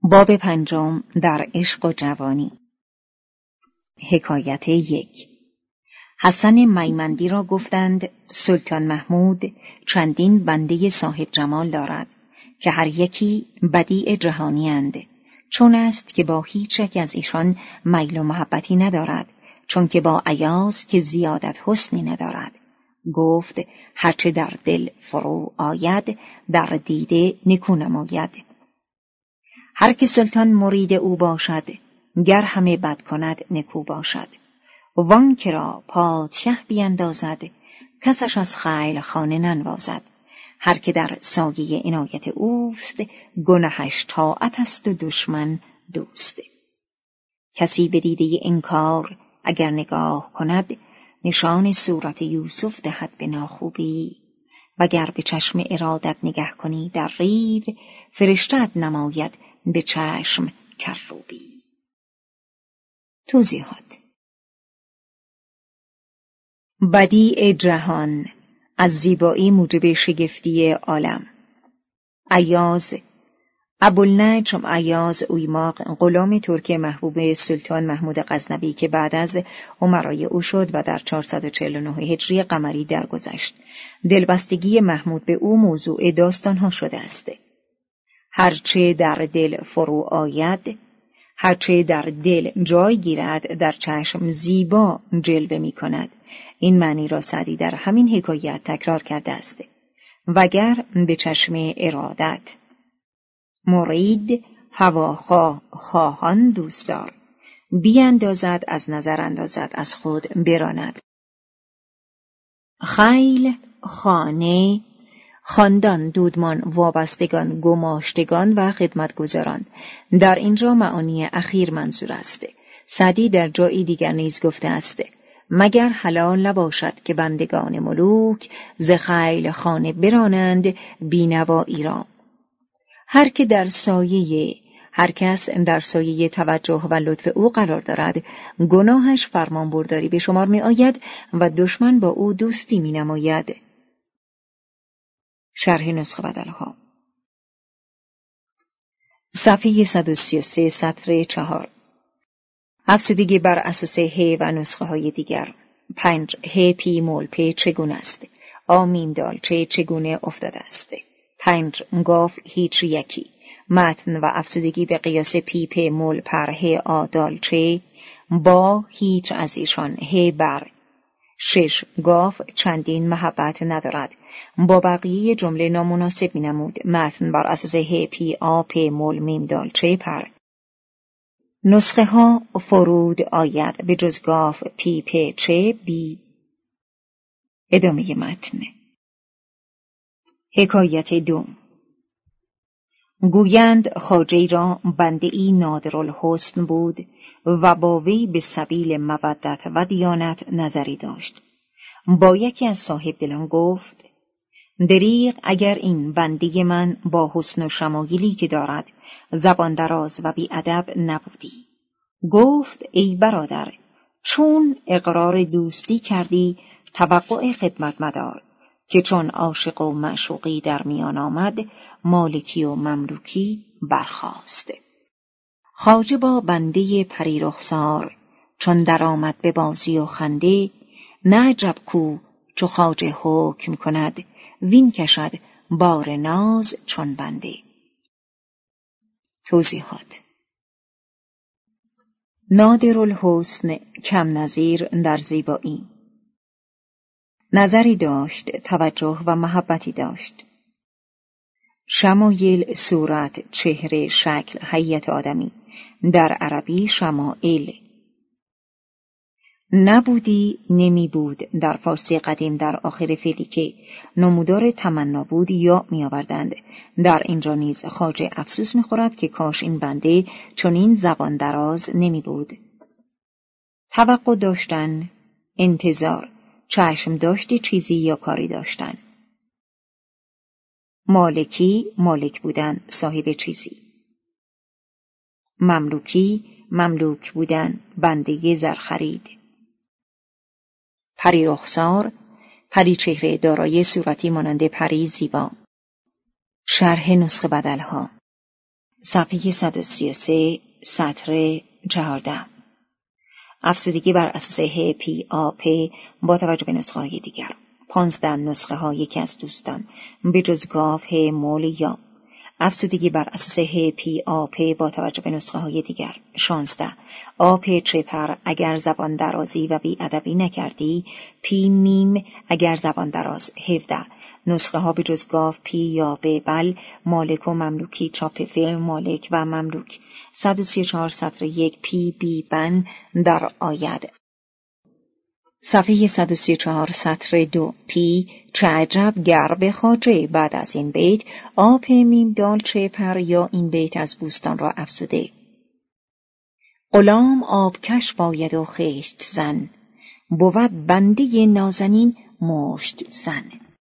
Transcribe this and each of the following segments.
باب پنجم در عشق و جوانی. حکایت 1. حسن میمندی را گفتند سلطان محمود چندین بنده صاحب جمال دارد که هر یکی بدیع جهانی اند، چون است که با هیچ یک از ایشان میل و محبتی ندارد، چون که با ایاز که زیادت حسنی ندارد. گفت هرچه در دل فرو آید در دیده نکو نماید. هر که سلطان مرید او باشد گر همه بد کند نکو باشد. وان که را پادشه بیندازد کسش از خیل خانه ننوازد. هر که در سایه عنایت اوست گنهش طاعت است و دشمن دوست. کسی به دیده انکار اگر نگاه کند نشان صورت یوسف دهد به ناخوبی. وگر به چشم ارادت نگه کنی در ریو فرشته‌ات نماید به چشم کروبی. توضیحات. بدیع جهان از زیبایی موجب شگفتی عالم. ایاز ابوالنجم ایاز اویماق غلام ترک محبوب سلطان محمود غزنوی که بعد از امرای او شد و در 449 هجری قمری درگذشت. دلبستگی محمود به او موضوع داستانها شده است. هرچه در دل فرو آید، هرچه در دل جای گیرد در چشم زیبا جلوه می کند. این معنی را سعدی در همین حکایت تکرار کرده است. وگر به چشم ارادت مرید هواخواه خواهان دوستدار بیاندازد از نظر اندازد از خود براند. خیل، خانه، خاندان، دودمان، وابستگان، گماشتگان و خدمتگزاران. در اینجا معانی اخیر منظور است. سعدی در جایی دیگر نیز گفته است مگر حلال نباشد که بندگان ملوک ز خیل خانه برانند بینوایی را. هر کس در سایه توجه و لطف او قرار دارد گناهش فرمان برداری به شمار می آید و دشمن با او دوستی می نماید. شرح نسخه بدلها. صفحه 133 سطر 4. افزودگی بر اساس ه و نسخه های دیگر. 5. ه پی مول پ چگونه است؟ آ میم دال چه چگونه افتاده است؟ 5. گاف هیچ یکی. متن و افزودگی به قیاس پی پ مول پر ه آ دال چه با هیچ از ایشان ه بر. 6. گاف چندین محبت ندارد. با بقیه جمله نامناسب می نمود. متن بر اساس ه پی آ پ مول میم دال چه پر. نسخه ها فرود آید به جز گاف پی پ چه بی. ادامه متن. حکایت 2. گویند خواجه‌ای را بنده‌ای نادرالحسن بود و با وی به سبیل مودت و دیانت نظری داشت. با یکی از صاحب دلان گفت دریغ اگر این بنده من با حسن و شمایلی که دارد زبان دراز و بی ادب نبودی. گفت ای برادر چون اقرار دوستی کردی توقع خدمت مدار که چون عاشق و معشوقی در میان آمد مالکی و مملوکی برخاست. خواجه با بنده پری رخسار چون در آمد به بازی و خنده نه عجب کو چو خواجه حکم کند وین کشد بار ناز چون بنده. توضیحات. نادرالحسن کم نظیر در زیبایی. نظری داشت، توجه و محبتی داشت. شمایل صورت، چهره، شکل، هیئت آدمی. در عربی شمائل. نبودی نمی بود در فارسی قدیم در آخر فعلی که نمودار تمنا بود یا می آوردند. در اینجا نیز خواجه افسوس می خورد که کاش این بنده چون این زبان دراز نمی بود. توقع داشتن، انتظار، چشم داشتی چیزی یا کاری داشتن. مالکی، مالک بودن، صاحب چیزی. مملوکی، مملوک بودن، بنده زرخرید. پری رخسار، پری چهره دارای صورتی مانند پری زیبا. شرح نسخه بدلها. صفحه 133 سطر 14. افزودگی بر اساس ه پی آ پ با توجه به نسخه های دیگر. 15 نسخه ها یکی از دوستان به جز گاو ه مول یا. افزودگی بر اساس ه پی آ پ با توجه به نسخه های دیگر. 16 آ پ چپر اگر زبان درازی و بی ادبی نکردی. پی میم اگر زبان دراز. 17 نسخه ها به جز گاو پی یا ب بل مالک و مملوکی چاپ فیلم مالک و مملوک. 134 سطر 1 پی بی بن در آید. صفحه 134 سطر 2 پی چه عجب گر به خواجه. بعد از این بیت آ پ میم دال چه پر یا این بیت از بوستان را افزوده. غلام آبکش باید و خشت زن، بود بنده نازنین مشت زن.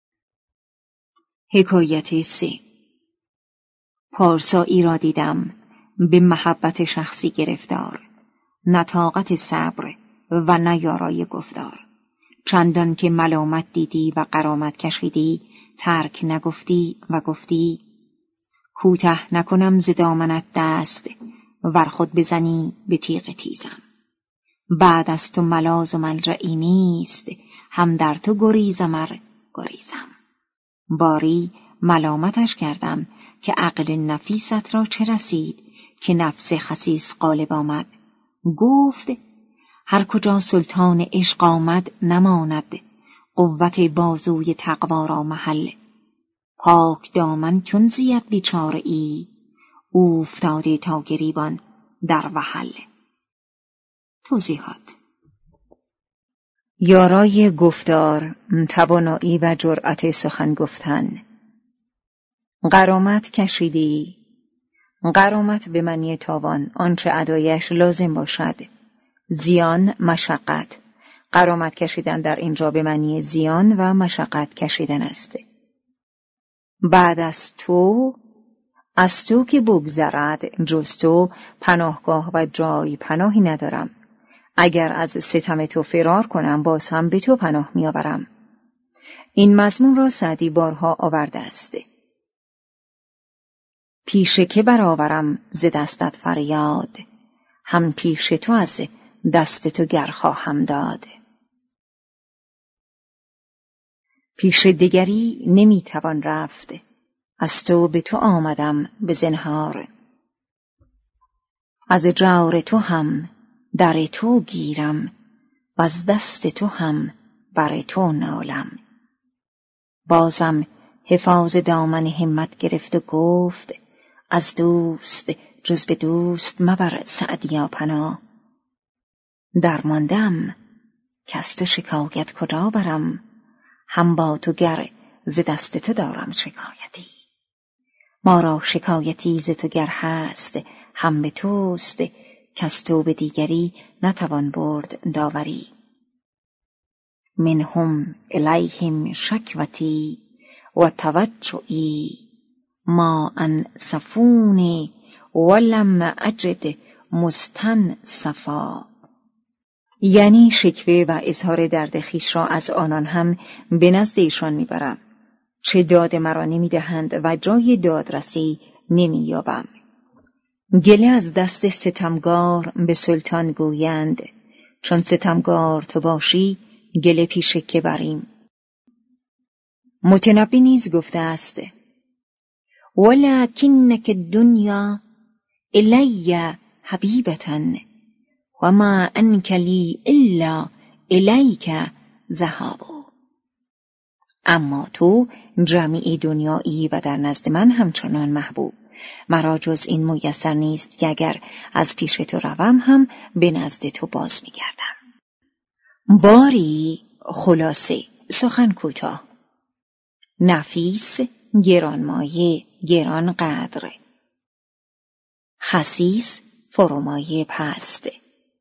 حکایت 3. پارسایی را دیدم به محبت شخصی گرفتار، نه طاقت صبر و نه یارای گفتار. چندان که ملامت دیدی و غرامت کشیدی، ترک نگفتی و گفتی کوته نکنم ز دامنت دست، ور خود بزنی به تیغ تیزم. بعد از تو ملاذ و ملجئی نیست، هم در تو گریزم گریزم. باری ملامتش کردم که عقل نفیست را چه رسید، که نفس خسیس غالب آمد. گفت هر کجا سلطان عشق آمد نماند، قوت بازوی تقوا را محل. پاک دامن چون زید بیچاره ای، اوفتاده تا گریبان در وحل. توضیحات. یارای گفتار، توانایی و جرأت سخن گفتن. غرامت کشیدی. غرامت به معنی تاوان، آنچه ادایش لازم باشد. زیان، مشقت. غرامت کشیدن در اینجا به معنی زیان و مشقت کشیدن است. بعد از تو که بگذرد جز تو پناهگاه و جای پناهی ندارم. اگر از ستم تو فرار کنم باز هم به تو پناه میآورم. این مضمون را سعدی بارها آورده است. پیش که برآورم ز دستت فریاد، هم پیش تو از دست تو گر خواهم داد. پیش دگری نمیتوان رفت، از تو به تو آمدم به زنهار. از جور تو هم در تو گیرم، و از دست تو هم بر تو نالم. بازم حفاظ دامن همت گرفت و گفت از دوست جز به دوست مبر سعدیا پناه. درماندم کز تو شکایت کجا برم، هم با تو گر ز دست تو دارم شکایتی. ما را شکایتی ز تو گر هست هم به توست، کز تو به دیگری نتوان برد داوری. منهم الیهم شکوتی و توجعی، ما انصفونی ولم اجد مستنصفا. یعنی شکوه و اظهار درد خویش را از آنان هم به نزد ایشان میبرم، چه داد مرا نمیدهند و جای دادرسی نمییابم. گله از دست ستمگار به سلطان گویند، چون ستمگار تو باشی گله پیش که بریم. متنبی نیز گفته است ولکنک الدنیا الی حبیبة و ما انک لی الا الیک ذهاب. اما تو جمیع دنیایی و در نزد من همچنان محبوب. مرا جز این میسر نیست که اگر از پیش تو روم هم به نزد تو باز میگردم. باری خلاصه، سخن کوتاه. نفیس، گرانمایه، گران قدر. خسیس، فرومایه پست.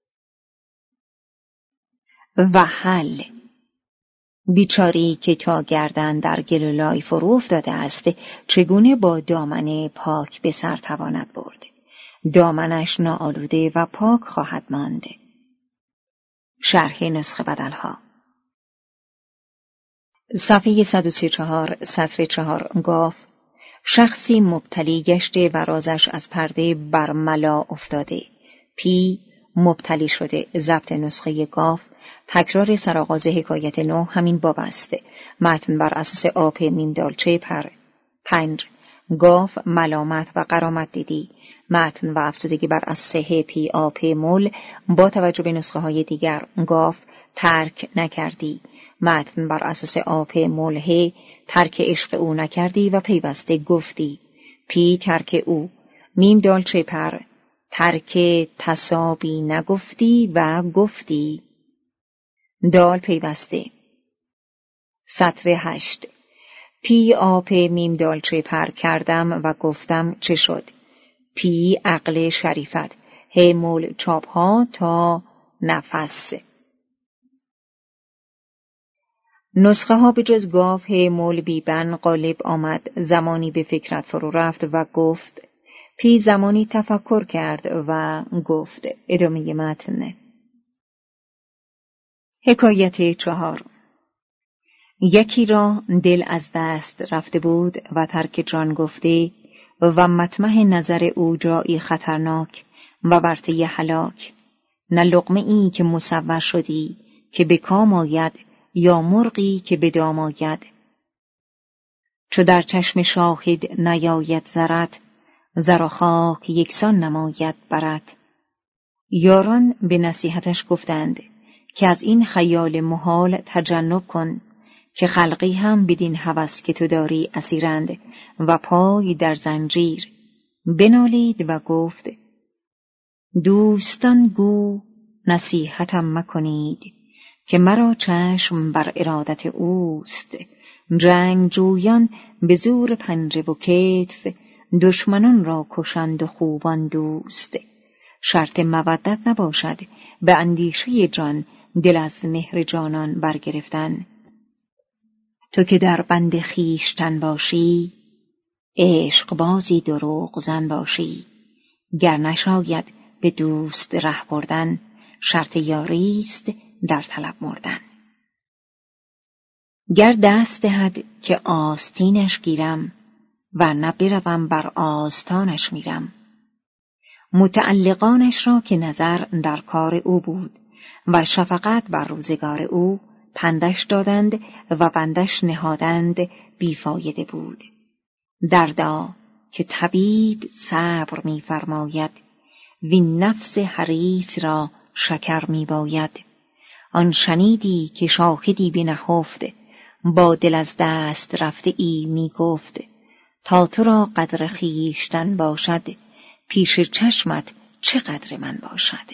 وحل، بیچاری که تا گردن در گل و لای فرو افتاده است، چگونه با دامن پاک به سر تواند برد؟ دامنش ناآلوده و پاک خواهد ماند. شرح نسخه بدلها. صفحه 134 سطر 4 گاف شخصی مبتلی گشته و رازش از پرده برملا افتاده. پی مبتلی شده. ضبط نسخه گاف. تکرار سرآغاز حکایت 9 همین باب است. متن بر اساس آپ میم دالچه پر. 5. گاف ملامت و غرامت دیدی. متن و افزودگی بر اساس ه پی آپ مول با توجه به نسخه های دیگر. گاف ترک نکردی. متن بر اساس آپ مول ه ترک عشق او نکردی و پیوسته گفتی. پی ترک او. میم دالچه پر ترک تصابی نگفتی و گفتی. دال پیوسته. سطر 8. پی آپ میم دالچه پر کردم و گفتم چه شد. پی عقل شریفت. ه مول چاپ ها تا نفس. نسخه ها به جز گاف ه مول بیبن غالب آمد. زمانی به فکرت فرو رفت و گفت. پی زمانی تفکر کرد و گفت. ادامه متن. حکایت 4. یکی را دل از دست رفته بود و ترک جان گفته و مطمح نظر او جایی خطرناک و ورطه هلاک. نه لقمه ای که مصور شدی که به کام آید یا مرغی که به دام آید. چو در چشم شاهد نیاید زرت، زر و خاک یکسان نماید برت. یاران به نصیحتش گفتند که از این خیال محال تجنب کن که خلقی هم بدین هوس که تو داری اسیرند و پای در زنجیر. بنالید و گفت. دوستان گو نصیحتم مکنید که مرا چشم بر ارادت اوست. جنگ جویان به زور پنجه و کتف، دشمنان را کشند و خوبان دوست. شرط مودت نباشد به اندیشه جان دل از مهر جانان برگرفتن. تو که در بند خویشتن باشی، عشق بازی دروغ زن باشی. گر نشاید به دوست ره بردن، شرط یاریست در طلب مردن. گر دست دهد که آستینش گیرم، ورنه بروم بر آستانش میرم. متعلقانش را که نظر در کار او بود و شفقت بر روزگار او، پندش دادند و بندش نهادند بیفایده بود. دردا که طبیب صبر می فرماید، وین نفس حریص را شکر می باید. آن شنیدی که شاهدی بنهفت، با دل از دست رفته ای می گفت. تا تو را قدر خویشتن باشد، پیش چشمت چه قدر من باشد.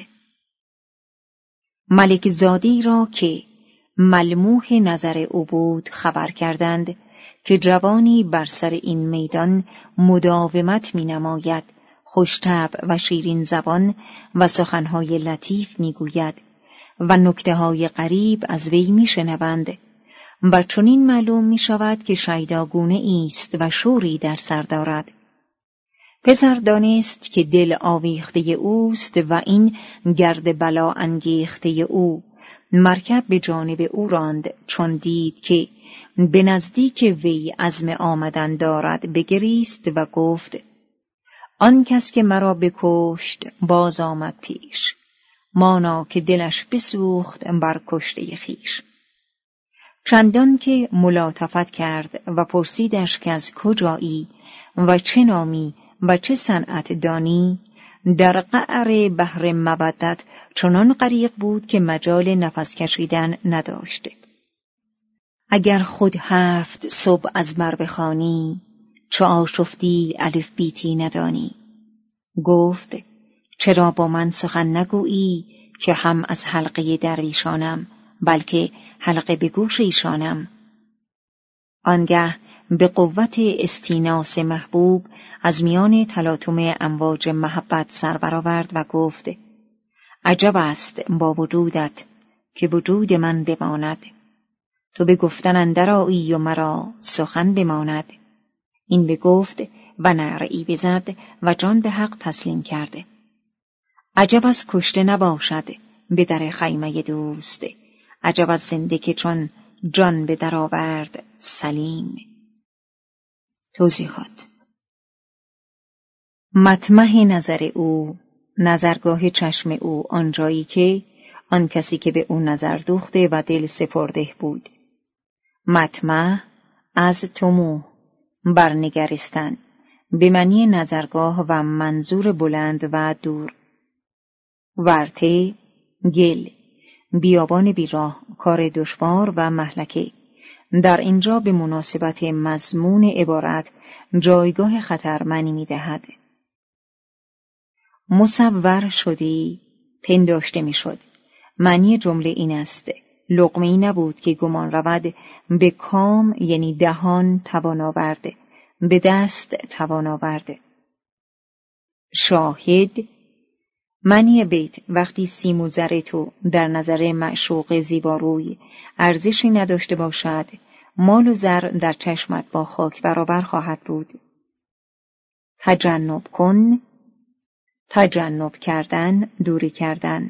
ملک زادی را که ملموح نظر او بود خبر کردند که جوانی بر سر این میدان مداومت می نماید، خوش‌طبع و شیرین زبان و سخنهای لطیف می گوید و نکته‌های غریب از وی می شنوند و چنین معلوم می شود که شیداگونه است و شوری در سر دارد. پسر دانست که دل آویخته اوست و این گرد بلا انگیخته او. مرکب به جانب او راند، چون دید که به نزدیک وی عزم آمدن دارد بگریست و گفت. آن کس که مرا بکشت باز آمد پیش، مانا که دلش بسوخت بر کشته خویش. چندان که ملاطفت کرد و پرسیدش که از کجایی و چه نامی و چه صنعت دانی، در قعر بحر مودت چنان غریق بود که مجال نفس کشیدن نداشت. اگر خود 7 صبح از بر بخوانی، چو آشفتی الف بیتی ندانی. گفت چرا با من سخن نگویی که هم از حلقه درویشانم، بلکه حلقه به گوش ایشانم. آنگه به قوت استیناس محبوب از میان تلاطم امواج محبت سر برآورد و گفت. عجب است با وجودت که وجود من بماند. تو به گفتن اندر آیی و مرا سخن بماند. این بگفت و نعره‌ای بزد و جان به حق تسلیم کرده. عجب از کشته نباشد به در خیمه دوست، عجب از زنده که چون جان به در آورد سلیم. توضیحات مطمح نظر او، نظرگاه چشم او، آنجایی که آن کسی که به او نظر دوخته و دل سپرده بود. مطمح از طموح، برنگرستن، به معنی نظرگاه و منظور بلند و دور. ورطه، گل، بیابان بیراه، کار دشوار و مهلکه. در اینجا به مناسبت مضمون عبارت جایگاه خطر معنی می‌دهد. مصور شدی، پنداشته می‌شد. معنی جمله این است: لقمه‌ای نبود که گمان رود به کام یعنی دهان توان آورد، به دست توان آورد. شاهد، معنی بیت: وقتی سیم و زر تو در نظر معشوق زیباروی ارزشی نداشته باشد، مال و زر در چشمت با خاک برابر خواهد بود. تجنب کن، تجنب کردن، دوری کردن.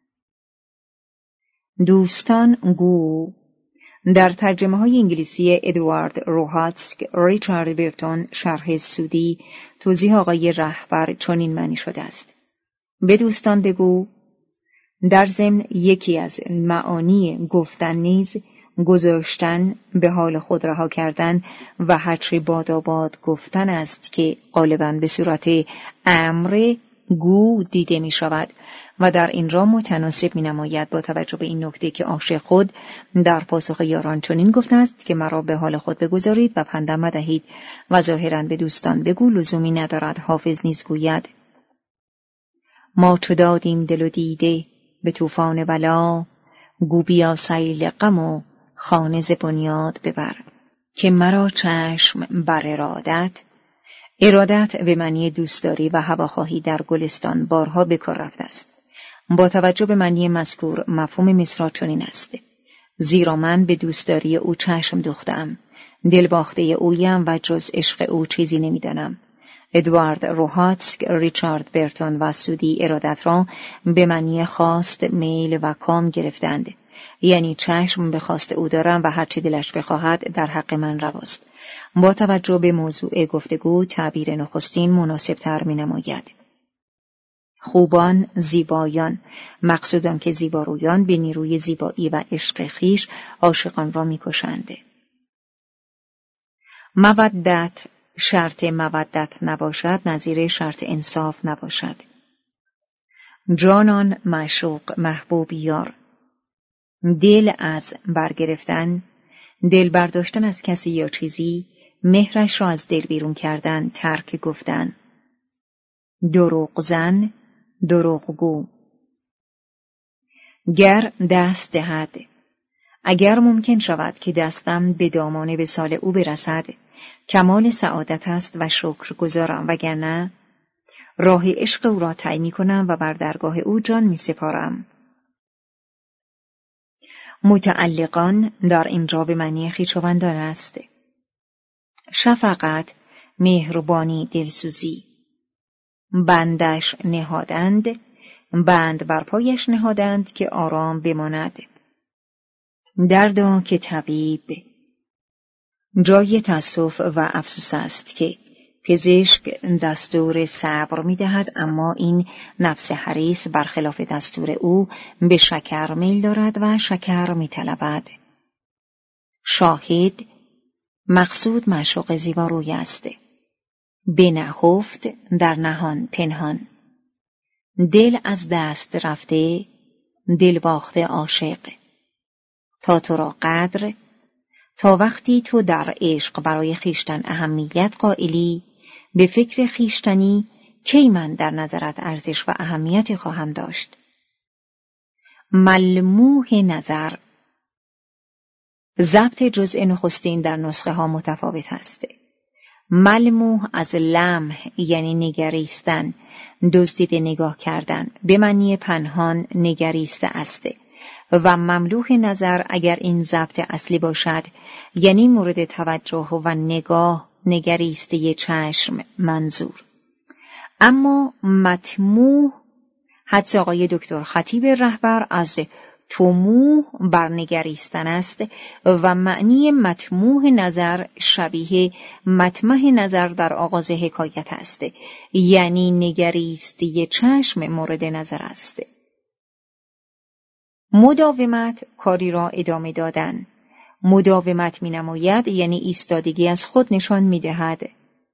دوستان گو، در ترجمه های انگلیسی ادوارد روهاتسک، ریچارد برتون، شرح سودی، توضیح آقای رهبر چنین معنی شده است: به دوستان بگو. در ضمن یکی از معانی گفتن نیز گذاشتن، به حال خود رها کردن و هرچه باداباد گفتن است که غالباً به صورت امر گو دیده می شود و در اینجا متناسب می نماید با توجه به این نکته که عاشق خود در پاسخ یاران چنین گفته است که مرا به حال خود بگذارید و پندم مدهید و ظاهراً به دوستان بگو لزومی ندارد. حافظ نیز گوید: ما چو دادیم دل و دیده به طوفان بلا، گو بیا سیل غم و خانه ز بنیاد ببر. که مرا چشم بر ارادت به معنی دوستداری و هواخواهی در گلستان بارها به کار رفته است. با توجه به معنی مذکور مفهوم مصرع چنین است: زیرا من به دوستداری او چشم دوختم، دل باخته اویم و جز عشق او چیزی نمیدانم. ادوارد روهاتسک، ریچارد برتون و سودی ارادت را به معنی خواست، میل و کام گرفتند، یعنی چشم به خواست او دارم و هرچی دلش بخواهد در حق من رواست. با توجه به موضوع گفتگو تعبیر نخستین مناسب تر می نماید. خوبان، زیبایان، مقصودان که زیبارویان به نیروی زیبایی و عشق خویش عاشقان را می کشند. مودت، شرط مودت نباشد نظیر شرط انصاف نباشد. جانان، معشوق، محبوب، یار. دل از برگرفتن، دل برداشتن از کسی یا چیزی، مهرش را از دل بیرون کردن، ترک گفتن. دروغ زن، دروغگو. گر دست دهد، اگر ممکن شود که دستم به دامان وصال او برسد، کمال سعادت است و شکر گزارم، وگرنه راه عشق او را طی می‌کنم و بر درگاه او جان می‌سپارم. متعلقان در اینجا به معنی خویشاوندان است. شفقت، مهربانی، دلسوزی. بندش نهادند، بند بر پایش نهادند که آرام بماند. دردا که طبیب، جای تأسف و افسوس است که پزشک دستور صبر می‌دهد، اما این نفس حریص برخلاف دستور او به شکر میل دارد و شکر می‌طلبد. شاهد، مقصود معشوق زیباروی است. به نهفت، در نهان، پنهان. دل از دست رفته، دل باخته عاشق. تا تو را قدر، تا وقتی تو در عشق برای خویشتن اهمیت قائلی، به فکر خویشتنی، کی من در نظرت ارزش و اهمیتی خواهم داشت. ملموح نظر، ضبط جزء نخستین در نسخه ها متفاوت است. ملموح از لمح یعنی نگریستن، دزدیده نگاه کردن، به معنی پنهان نگریسته است و مملوح نظر اگر این ضبط اصلی باشد یعنی مورد توجه و نگاه، نگریسته چشم منظور. اما مطموح حدس آقای دکتر خطیب رهبر از طموح برنگریستن است و معنی مطموح نظر شبیه مطمح نظر در آغاز حکایت است، یعنی نگریستی چشم مورد نظر است. مداومت کاری را ادامه دادن. مداومت می نماید یعنی ایستادگی از خود نشان می دهد.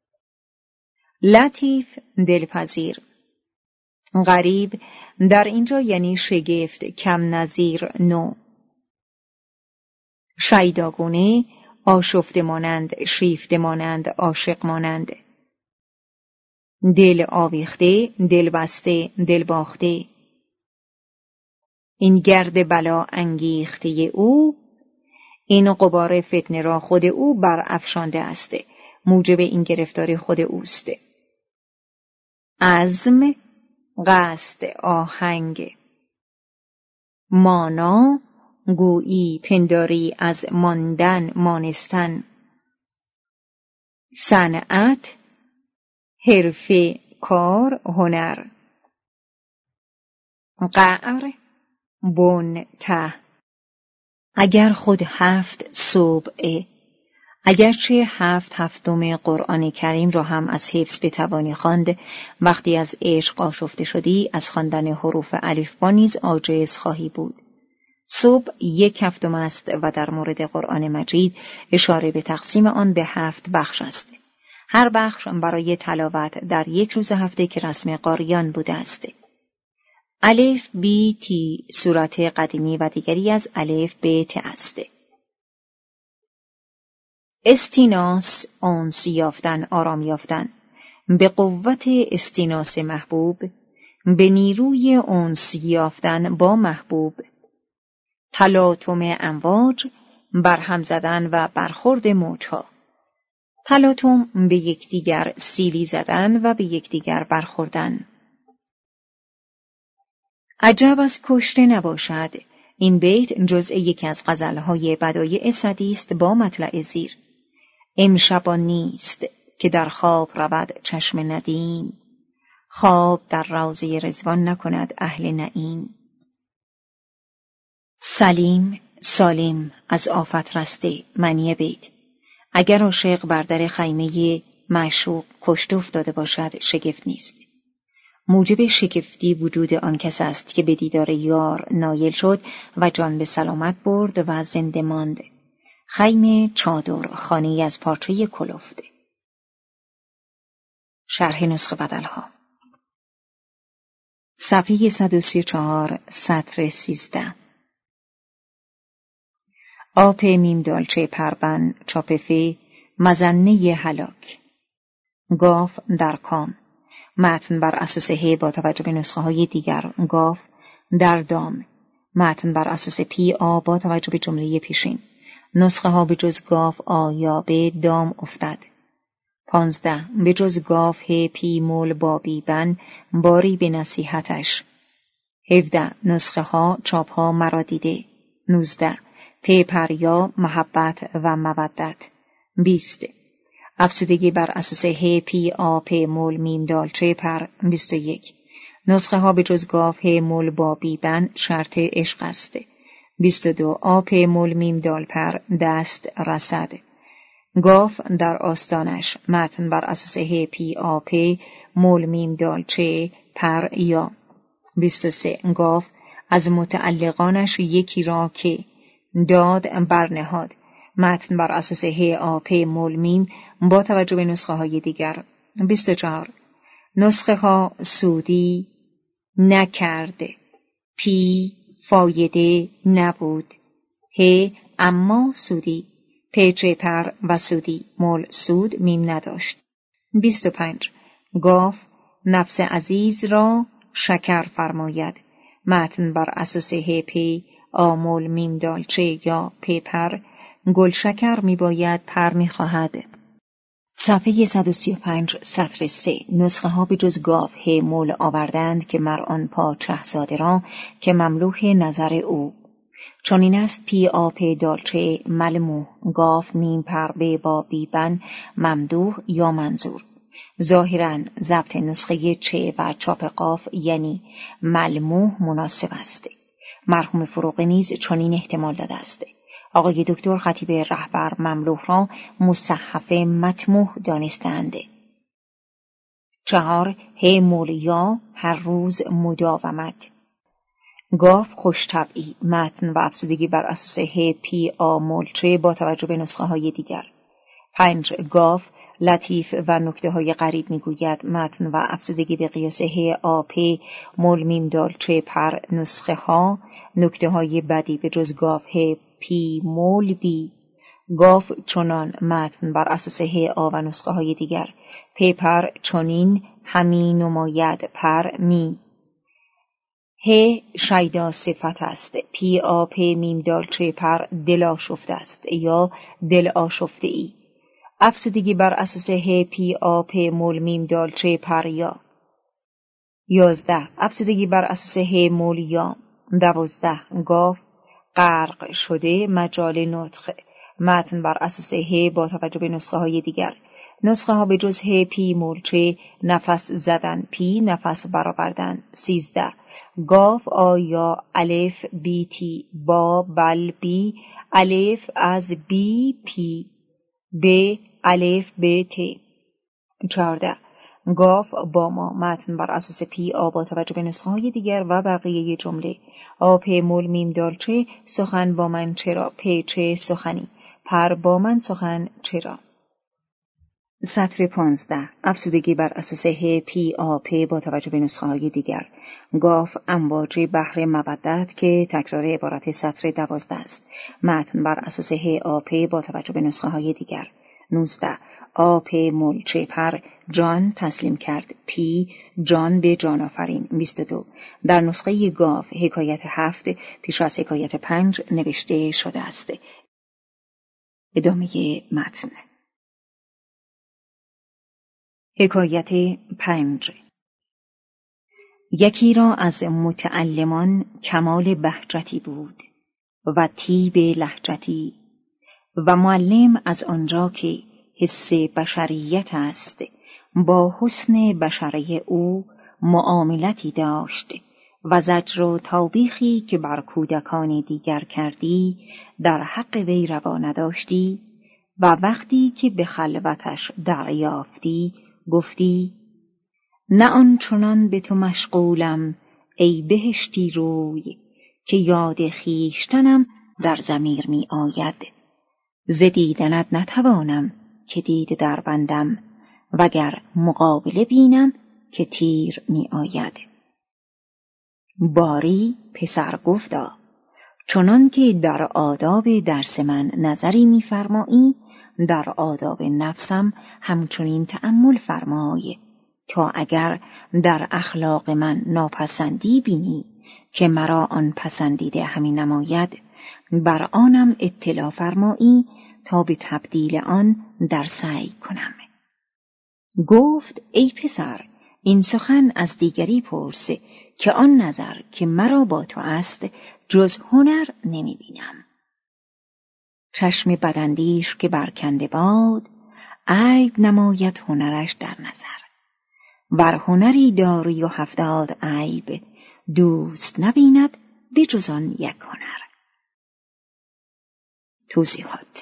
لطیف دلپذیر. غریب در اینجا یعنی شگفت، کم نظیر، نو. شیداگونه، آشفته مانند، شیفته مانند، عاشق مانند. دل آویخته، دل بسته، دل باخته. این گرد بلا انگیخته او، این غبار فتنه را خود او بر افشانده است. موجب این گرفتاری خود اوست. عزم، قصد، آهنگ. مانا، گویی، پنداری از ماندن، مانستن. صنعت، حرفه، کار، هنر. قعر، بن، ته. اگر خود 7 سبع، اگرچه 7/7 قرآن کریم را هم از حفظ بتوانی خواند، وقتی از عشق آشفته شدی از خواندن حروف الفبا نیز عاجز خواهی بود. سبع 1/7 است و در مورد قرآن مجید اشاره به تقسیم آن به 7 بخش است. هر بخش برای تلاوت در 1 روز هفته که رسم قاریان بوده است. الف بی تی صورت قدیمی و دیگری از الف به ت است. استیناس، انس یافتن، آرام یافتن. به قوت استیناس محبوب، به نیروی انس یافتن با محبوب. تلاطم امواج، برهم زدن و برخورد موجها. تلاطم به یکدیگر سیلی زدن و به یکدیگر برخوردن. عجب از کشته نباشد. این بیت جزء یکی از غزلهای بدایع سعدی است با مطلع زیر. امشبان نیست که در خواب رود چشم ندیم، خواب در روضه رضوان نکند اهل نعیم. سلیم، سالم، از آفت رسته. معنی بیت: اگر عاشق بر در خیمه معشوق کشته افتاده باشد شگفت نیست. موجب شگفتی وجود آن کس است که به دیدار یار نایل شد و جان به سلامت برد و زنده ماند. خیمه، چادر، خانه‌ای از پارچه کلفت. شرح نسخه بدلها. صفحه 134 سطر 13. آب میم دالچه پربن چاپفه مزنه هلاک. گاف در کام. متن بر اساس ه با توجه به نسخه های دیگر. گاف در دام. متن بر اساس پی آ با توجه به جمله پیشین. نسخه ها به جز گاف آ یا به دام افتد. 15. به جز گاف ه پی مول بابی بن باری به نصیحتش. 17. نسخه ها چاپ ها مرا دیده. 19. ت پریا محبت و مودت. 20. افسودگی بر اساس ه پی آ پ مول میم دالچه پر. 21. نسخه ها به جز گاف ه مول بابی بن شرط عشق است. 22. آ پ مول میم دال پر دست رسد. گاف در آستانش. متن بر اساس ه پی آ پ مول میم دالچه پر یا. 23. گاف از متعلقانش یکی را که داد برنهاد. متن بر اساس ه آ پ مول میم با توجه به نسخه های دیگر. 24. نسخه ها سودی نکرد. پی فایده نبود. ه اما سودی. پیچه پر و سودی. مول سود میم نداشت. 25. گاف نفس عزیز را شکر فرماید. متن بر اساس ه پی آمول میم دالچه یا پیپر گل شکر می باید پر می خواهد. صفحه 135 سطر 3. نسخه ها به جز گاف ه مول آوردند که مر آن پادشاهزاده را که مملوک نظر او. چون این است پی آ پ دالچه ملموح. گاف میم پر به با بیبن ممدوح یا منظور. ظاهراً ضبط نسخه چه و چاپ قاف یعنی ملموح مناسب است. مرحوم فروغی نیز چنین احتمال داده است. آقای دکتر خطیب رهبر مملوح را مصحف مطموح دانستند. 4. ه مولیا هر روز مداومت. گاف خوش طبعی، متن و افزودگی بر اساس ه پی آ مولچه با توجه به نسخه های دیگر. 5. گاف لطیف و نکته های غریب میگوید، متن و افزودگی به قیاس ه آ پ مول میم دالچه پر نسخه ها. نکته های بدی به جز گاف ه پی مول بی. گاف چنان، متن بر اساس ه آ و نسخه های دیگر. پ پر چنین همی نماید پر می. ه شیدا صفت است. پی آ پ میم دالچه پر دل آشفته است یا دل آشفته ای. افزودگی بر اساس ه پی آ پ مول میم دالچه پر یا. 11. افزودگی بر اساس ه مول یا. 12. گاف غرق شده مجال نطق، متن بر اساس ه با توجه به نسخه های دیگر. نسخه ها به جز ه پی مولچه نفس زدن، پی نفس برآوردن. 13. گاف آیا الف بی تی با بل بی، الف از بی پی ب الف ب ت. 14. گاف با ما، متن بر اساس پی آ با توجه به نسخه های دیگر و بقیه جمله. آ پ مول میم دالچه سخن با من چرا، پ چه سخنی، پر با من سخن چرا. سطر 15. افزودگی بر اساس ه پی آ پ با توجه به نسخه های دیگر. گاف امواج بحر مودت که تکرار عبارت سطر 12 است، متن بر اساس ه آ پ با توجه به نسخه های دیگر. 19. آ پ مولچه پر جان تسلیم کرد، پی جان به جان آفرین. 22. در نسخه گاف حکایت 7 پیش از حکایت 5 نوشته شده است. ادامه متن. حکایت 5. یکی را از متعلمان کمال بهجتی بود و طیب لهجتی، و معلم از آنجا که حس بشریت است با حسن بشره او معاملتی داشت و زجر و توبیخی که بر کودکان دیگر کردی در حق وی روا نداشتی، و وقتی که به خلوتش دریافتی گفتی نه آنچنان به تو مشغولم ای بهشتی روی، که یاد خویشتنم در ضمیر می آید. ز دیدنت نتوانم که دید در بندم، وگر مقابله بینم که تیر می آید. باری پسر گفتا چنان که در آداب درس من نظری می فرمایی، در آداب نفسم همچنین تأمل فرمای، تا اگر در اخلاق من ناپسندی بینی که مرا آن پسندیده همی نماید، بر آنم اطلاع فرمایی تا به تبدیل آن در سعی کنم. گفت ای پسر، این سخن از دیگری پرس که آن نظر که مرا با تو است جز هنر نمی بینم. چشم بداندیش که برکنده باد، عیب نماید هنرش در نظر. بر هنری داری و 70 عیب، دوست نبیند به جز آن یک هنر. توضیحات.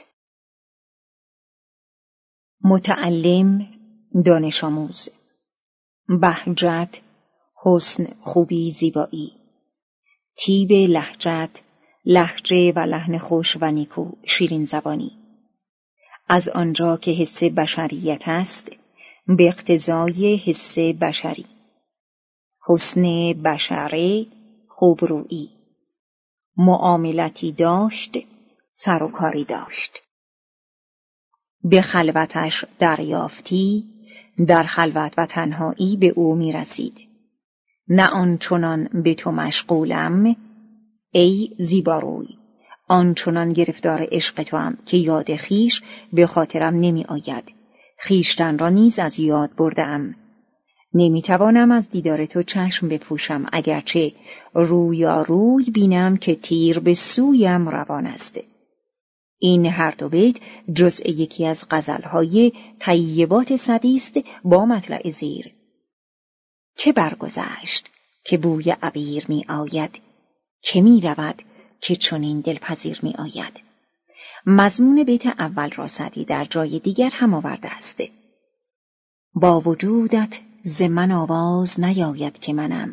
متعلم دانش آموز، بهجت حسن خوبی زیبایی، طیب لهجت لهجه و لحن خوش و نیکو شیرین زبانی. از آنجا که حس بشریت است به اقتضای حس بشری. حسن بشره خوبرویی، معاملتی داشت سر و کاری داشت. به خلوتش دریافتی، در خلوت و تنهایی به او می رسید. نه آنچنان به تو مشغولم ای زیباروی، آنچنان گرفتار عشق تو هم که یاد خویش به خاطرم نمی آید. خویشتن را نیز از یاد بردم. نمی توانم از دیدار تو چشم بپوشم، اگرچه روی بینم که تیر به سویم روان است. این هر دو بیت جزء یکی از غزلهای طیبات سعدی است با مطلع زیر. که برگذشت که بوی عبیر می آید، که می رود که چنین دلپذیر می آید. مضمون بیت اول را سعدی در جای دیگر هم آورده است. با وجودت ز من آواز نیاید که منم.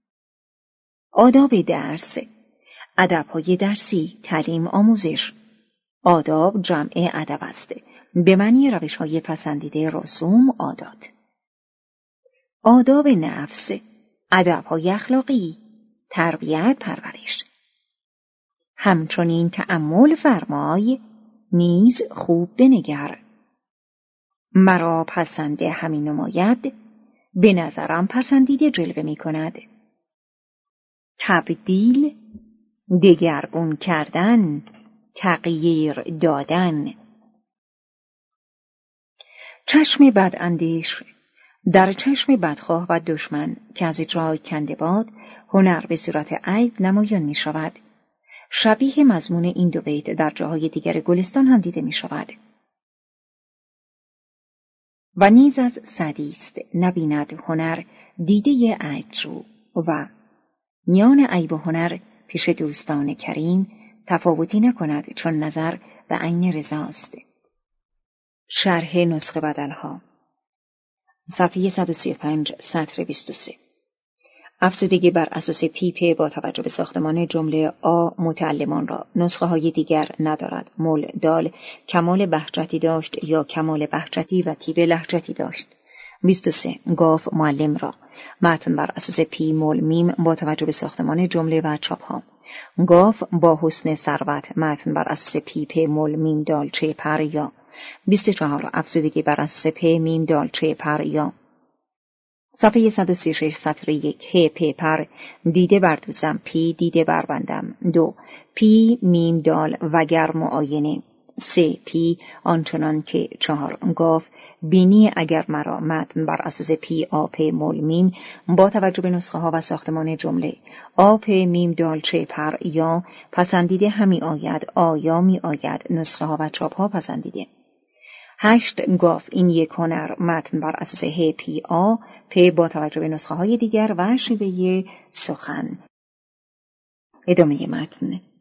آداب درس، ادب‌های درسی، تعلیم، آموزش. آداب جمع ادب است، به معنی روش‌های پسندیده، رسوم، عادات. آداب نفس، ادب‌های اخلاقی، تربیت، پرورش. همچنین تأمل فرمای، نیز خوب بنگر. مرا پسنده همین نماید، به نظرم پسندیده جلوه می کند. تبدیل، دگرگون کردن، تغییر دادن. چشم بداندیش، در چشم بدخواه و دشمن که از جای کنده باد، هنر به صورت عیب نمایان می شود. شبیه مضمون این دو بیت در جاهای دیگر گلستان هم دیده می شود. و نیز از سعدی است نبیند هنر دیده عجز و میان عیب و هنر پیش دوستان کریم تفاوتی نکند، چون نظر به عین رضاست. شرح نسخه بدلها، صفحه 135 سطر 23. افزودگی بر اساس پیپ با توجه به ساختمان جمله آ متعلمان را نسخه های دیگر ندارد. مول دال کمال بهجتی داشت یا کمال بهجتی و تیب لهجتی داشت. 23. گاف معلم را متن بر اساس پی مول میم با توجه به ساختمان جمله و چاپ ها. گاف با حسن ثروت متن بر اساس پی پ مول میم دال چه پر یا. 24. افزودگی بر اساس پ میم دال چه پر یا. صفحه 136 سطر 1. ه پ پر دیده بردوزم، پی دیده بربندم. 2. پی میم دال وگر معاینه. 3. پی آنچنان که. 4. گاف بینی اگر مرا متن بر اساس پی آ پ مول میم با توجه به نسخه ها و ساختمان جمله آ پ میم دال چه پر یا پسندیده همی آید، آیا می آید، نسخه ها و چاپ ها پسندیده. 8. گاف این یک هنر متن بر اساس ه پی آ پ با توجه به نسخه های دیگر و شیوه سخن. ادامه متن.